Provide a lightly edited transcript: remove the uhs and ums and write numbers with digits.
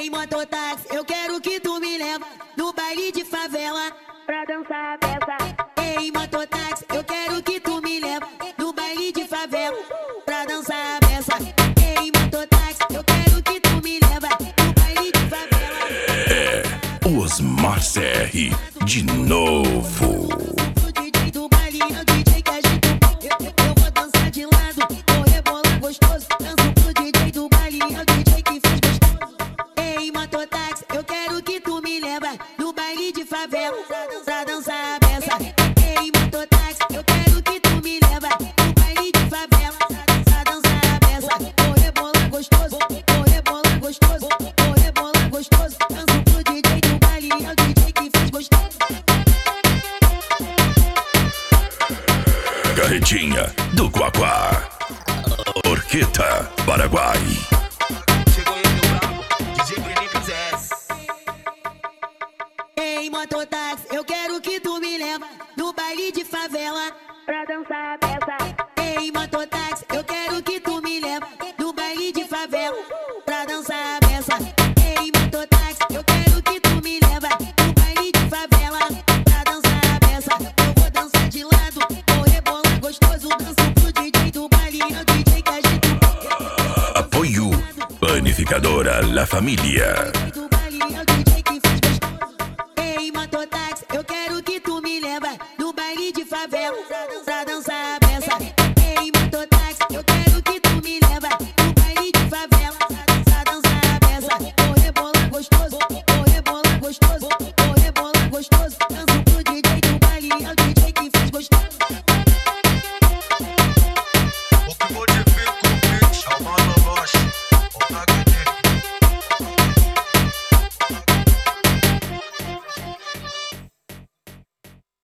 Ei, mototáxi, eu quero que tu me leva no baile de favela pra dançar a peça. Ei, mototáxi, eu quero que tu me leva no baile de favela pra dançar a peça. Ei, mototáxi, eu quero que tu me leva no baile de favela. É, Osmar CR de novo. O DJ do baile é o DJ que agita. Eu vou dançar de lado, vou rebolar gostoso. Danço pro DJ do baile, é o DJ que fez gostoso. Ei, mototáxi, eu quero que tu me leva no baile de favela pra dançar a peça. Ei, mototáxi, eu quero que tu me leva no baile de favela pra dançar a peça. Vou rebolar gostoso, vou rebolar gostoso, vou rebolar gostoso. Danço pro DJ do baile, é o DJ que fez gostoso. Carretinha do Quaquá, Orqueta, Paraguai. Chegou ele o brabo, DJ que nem quisesse. Ei, mototáxi, eu quero que tu me leva no baile de favela Pra dançar a peça. Ei, mototáxi, eu quero que tu me leva no baile de favela pra dançar a peça. Ei, mototáxi, eu quero que tu me leva no baile de favela pra dançar a peça. Eu vou dançar de lado, vou rebolar gostoso. Danço pro DJ do baile, é o DJ que agita. Apoio Panificadora La Família. Do baile, é o DJ